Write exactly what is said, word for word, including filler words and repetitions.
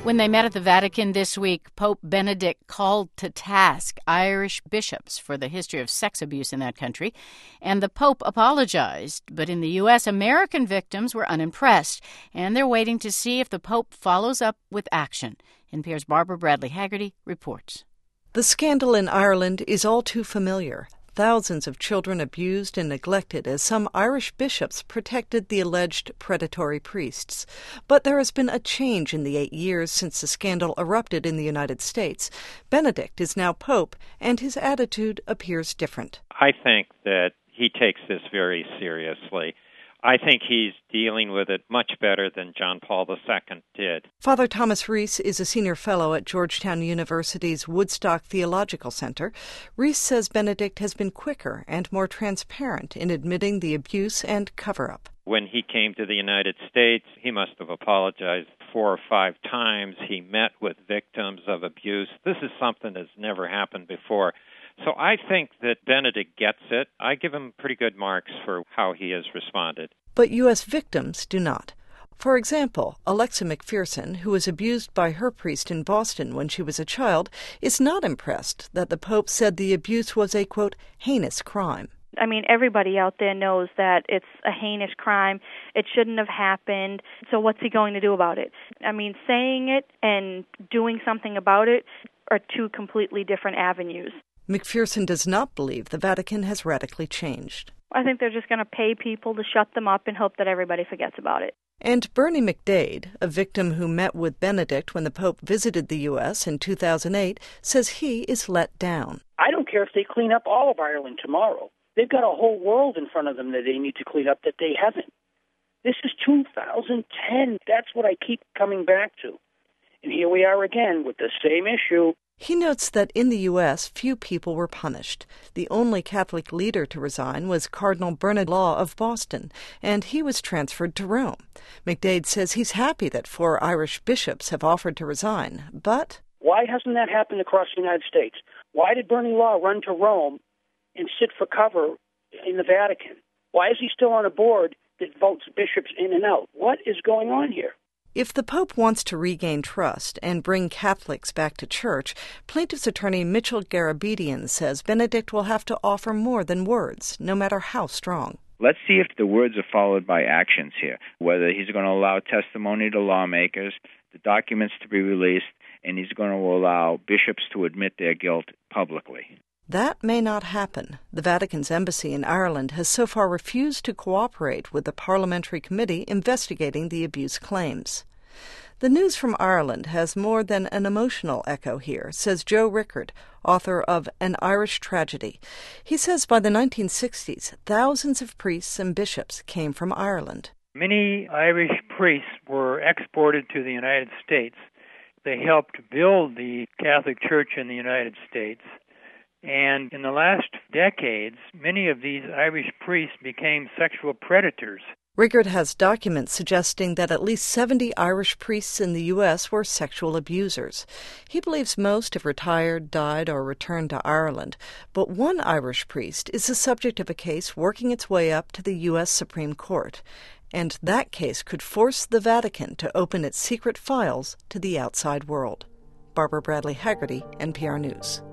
When they met at the Vatican this week, Pope Benedict called to task Irish bishops for the history of sex abuse in that country, and the Pope apologized. But in the U S, American victims were unimpressed, and they're waiting to see if the Pope follows up with action. N P R's Barbara Bradley Haggerty reports. The scandal in Ireland is all too familiar. Thousands of children abused and neglected as some Irish bishops protected the alleged predatory priests. But there has been a change in the eight years since the scandal erupted in the United States. Benedict is now Pope, and his attitude appears different. I think that he takes this very seriously. I think he's dealing with it much better than John Paul the Second did. Father Thomas Reese is a senior fellow at Georgetown University's Woodstock Theological Center. Reese says Benedict has been quicker and more transparent in admitting the abuse and cover-up. When he came to the United States, he must have apologized four or five times. He met with victims of abuse. This is something that's never happened before. So I think that Benedict gets it. I give him pretty good marks for how he has responded. But U S victims do not. For example, Alexa McPherson, who was abused by her priest in Boston when she was a child, is not impressed that the Pope said the abuse was a, quote, heinous crime. I mean, everybody out there knows that it's a heinous crime. It shouldn't have happened. So what's he going to do about it? I mean, saying it and doing something about it are two completely different avenues. McPherson does not believe the Vatican has radically changed. I think they're just going to pay people to shut them up and hope that everybody forgets about it. And Bernie McDade, a victim who met with Benedict when the Pope visited the U S in two thousand eight, says he is let down. I don't care if they clean up all of Ireland tomorrow. They've got a whole world in front of them that they need to clean up that they haven't. This is two thousand ten. That's what I keep coming back to. And here we are again with the same issue. He notes that in the U S, few people were punished. The only Catholic leader to resign was Cardinal Bernard Law of Boston, and he was transferred to Rome. McDade says he's happy that four Irish bishops have offered to resign, but... Why hasn't that happened across the United States? Why did Bernie Law run to Rome and sit for cover in the Vatican? Why is he still on a board that votes bishops in and out? What is going on here? If the Pope wants to regain trust and bring Catholics back to church, plaintiff's attorney Mitchell Garabedian says Benedict will have to offer more than words, no matter how strong. Let's see if the words are followed by actions here, whether he's going to allow testimony to lawmakers, the documents to be released, and he's going to allow bishops to admit their guilt publicly. That may not happen. The Vatican's embassy in Ireland has so far refused to cooperate with the parliamentary committee investigating the abuse claims. The news from Ireland has more than an emotional echo here, says Joe Rickard, author of An Irish Tragedy. He says by the nineteen sixties, thousands of priests and bishops came from Ireland. Many Irish priests were exported to the United States. They helped build the Catholic Church in the United States. And in the last decades, many of these Irish priests became sexual predators. Rickard has documents suggesting that at least seventy Irish priests in the U S were sexual abusers. He believes most have retired, died, or returned to Ireland. But one Irish priest is the subject of a case working its way up to the U S Supreme Court. And that case could force the Vatican to open its secret files to the outside world. Barbara Bradley Haggerty, N P R News.